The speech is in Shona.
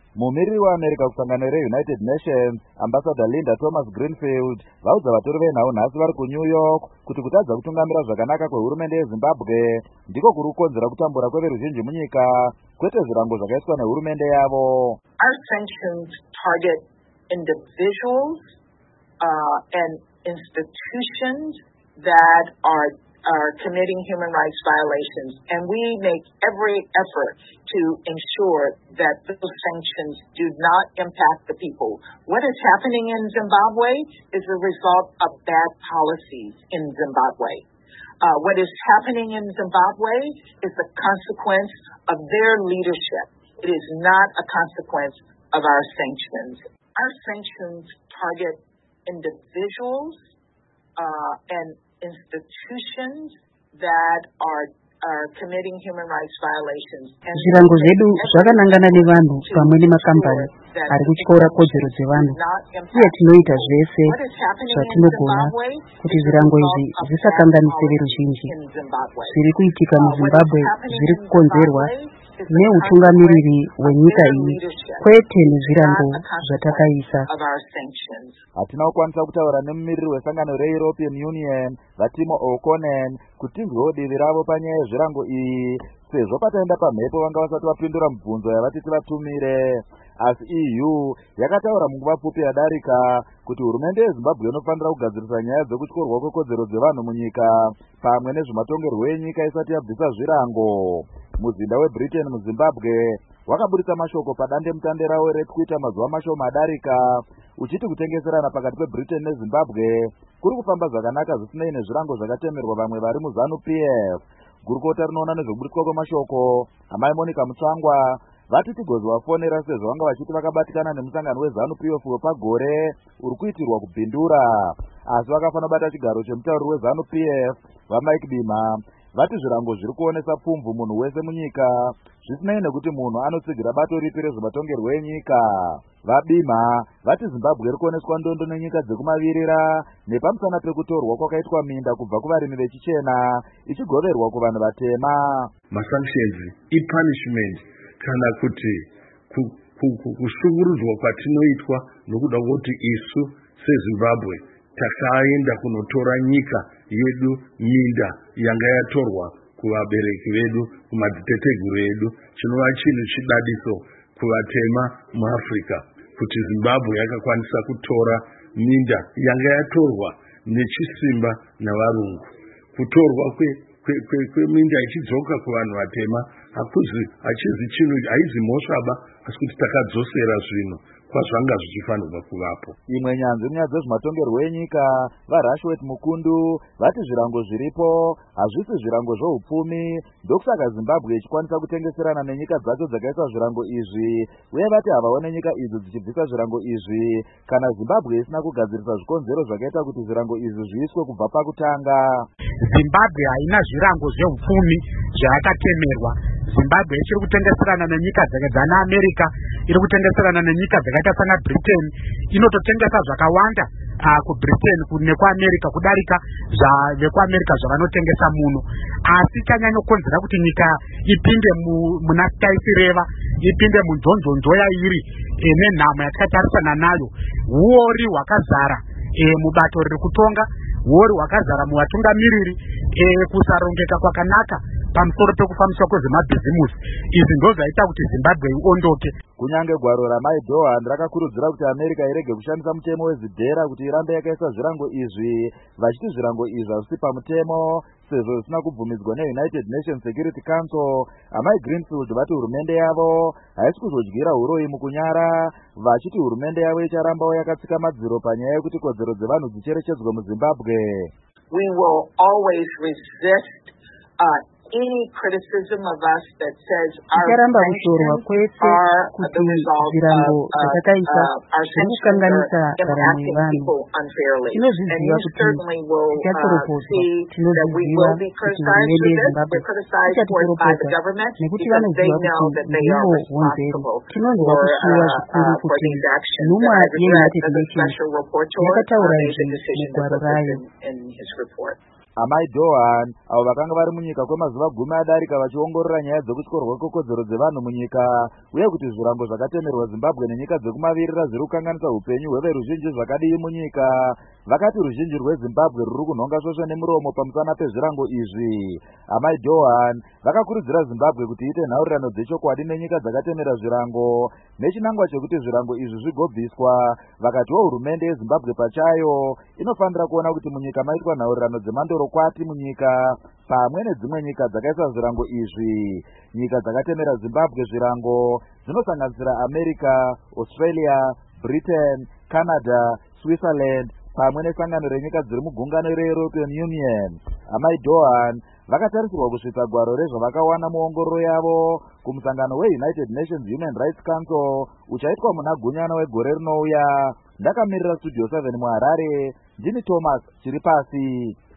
Mumiriri waAmerica kusangano reUnited Nations, Ambassador Linda Thomas Greenfield, vaudza vatori venhau nhasi vari kuNew York kuti kutadza kutungamira zvakanaka kwehurumende yeZimbabwe ndiko kuri kukonzera kutambura kweveruzhinji munyika, kwete zvirango zvakaiswa nehurumende yavo. Our sanctions target individuals and institutions that are committing human rights violations, and we make every effort to ensure that those sanctions do not impact the people. What is happening in Zimbabwe is a result of bad policies in Zimbabwe. What is happening in Zimbabwe is a consequence of their leadership. It is not a consequence of our sanctions. Our sanctions target individuals and institutions that are committing human rights violations. Zvirango zvedu zvakanangana nevanhu pamwe nemakambani ari kutyora kodzero dzevanhu, uye tinoita zvese zvatinogona kuti zvirango izvi zvisakanganise veruzhinji. Zviri kuitika muZimbabwe zviri kukonzerwa neutungamiriri wenyika iyi, kwete nezvirango zvatakaisa. Hatina kukwanisa kutaura nemumiriri wesangano reEuropean Union Vatimo O'Connor kuti tinzwewo divi ravo panyaya yezvirango iyi, sezvo pataenda pamhepo vanga vasati vapindura mibvunzo yavati tivatumire. Asi EU yakataura munguva pfupi yadarika kuti hurumende yeZimbabwe inofanira kugadzirisa nyaya dzekutyorwa kwekodzero dzevanhu munyika pamwe nezvematongerwo enyika isati yabvisa zvirango. Muzinda weBritain muZimbabwe wakaburitsa mashoko padande mutande rawo retwitter mazuva mashoma adarika uchiti kutengeserana pakati peBritain neZimbabwe kuri kufamba zvakanaka zvisinei nezvirango zvakatemerwa vamwe vari muZANU-PF. Gurukota rinoona nezvekuburitwa kwemashoko amai Monica Mutsvangwa vati tigozovafonera sezvo vanga vachiti vakabatikana nemusangano weZANU-PF wepagore uri kuitirwa kubhindura, asi vakafana bata chigaro chemutauriri weZANU-PF vaMike Bima vati zvirango zviri kuonesa pfumvu munhu wese munyika zvisinei nekuti munhu anotsigira bato ripi rezvematongerwo enyika. VaBima vati Zimbabwe iri kuoneswa ndondo nenyika dzekumavirira nepamusana pekutorwa kwakaitwa minda kubva kuvarimi vechichena ichigoverwa kuvanhu vatema. Masanctions ipunishment kana kuti kushungurudzwa kwatinoitwa nokuda kwokuti isu seZimbabwe takaenda kunotora nyika yedu minda yanga yatorwa kuvabereki vedu, kumadziteteguru edu. Chinova chinhu chidadiso kuvatema muAfrica kuti Zimbabwe yakakwanisa kutora minda yanga yatorwa nechisimba navarungu. Kutorwa kweminda ichidzoka kuvanhu vatema hachizi chinhu, haizi mhoshaba, asi kuti takadzosera zvino kwazvanga zvichifanirwa kuvapo. Imwe nyanzvi munyaya dzezvematongerwo enyika vaRashwet Mukundu vati zvirango zviripo hazvisi zvirango zvoupfumi, ndokusaka Zimbabwe ichikwanisa kutengeserana nenyika dzacho dzakaisa zvirango izvi, uye vati havaone nyika idzi dzichibvisa zvirango izvi kana Zimbabwe isina kugadzirisa zvikonzero zvakaita kuti zvirango izvi zviiswe kubva pakutanga. Zimbabwe haina zvirango zveupfumi zvayakatemerwa. Zimbabwe ichiri kutengeserana nenyika dzana America, iri kutengeserana nenyika dzakaita sana Britain, inototengesa zvakawanda kuBritain nekuAmerica kudarika vekuAmerica zvavanotengesa muno. Asi chanyanyokonzera kuti nyika ipinde muna taisireva, ipinde munzonzonzo yairi nenhamo yatakatarisana nayo, huori hwakazara mubato riri kutonga, huori hwakazara muvatungamiriri, kusarongeka kwakanaka pamusoro pekufambiswa kwezvemabhizimusi. Izvi ndizvo zvaita kuti Zimbabwe iondoke. Kunyange gwaro ramai Dohan rakakurudzira kuti America irege kushandisa mutemo wezidhera kuti irambe yakaisa zvirango izvi, vachiti zvirango izvi hazvisi pamutemo sezvo zvisina kubvumidzwa neUnited Nations Security Council. Amai Greenfield vati hurumende yavo haisi kuzodyira uroyi mukunyara, vachiti hurumende yavo icharambawo yakatsika madziro panyaya yekuti kodzero dzevanhu dzicherechedzwe muZimbabwe. We will always resist any criticism of us that says our sanctions are the result of our sanctions are impacting people unfairly. And you certainly will see that we will be criticized for this. We're criticized for it by the government because they know that they are responsible for these actions. And as a special rapporteur made the decision to put this in his report. Amai Dohan avo vakanga vari munyika kwemazuva 10 adarika vachiongorora nyaya dzekutyorwa kwekodzero dzevanhu munyika uye kuti zvirango zvakatemerwa Zimbabwe nenyika dzekumavirira zviri kukanganisa upenyu hweveruzhinji zvakadii munyika. Vakati ruzhinji rweZimbabwe ruri kunhonga svosve nemuromo pamusana pezvirango izvi. Amai Dohan vakakurudzira Zimbabwe kuti iite nhaurirano dzechokwadi nenyika dzakatemera zvirango nechinangwa chekuti zvirango izvi zvigobviswa. Vakatiwo hurumende yeZimbabwe pachayo inofanira kuona kuti munyika maitwa nhaurirano dzemandorokwati munyika pamwe nedzimwe nyika dzakaisa zvirango izvi. Nyika dzakatemera Zimbabwe zvirango dzinosanganisira America, Australia, Britain, Canada, Switzerland pamwe nesangano renyika dziri mugungano reEuropean Union. Amai Dohan vakatarisirwa kusvitsa gwaro rezvavakawana muongororo yavo kumusangano weUnited Nations Human Rights Council uchaitwa muna Gunyana wegore rinouya. Ndakamirira Studio 7 muHarare, ndini Thomas Chiripasi.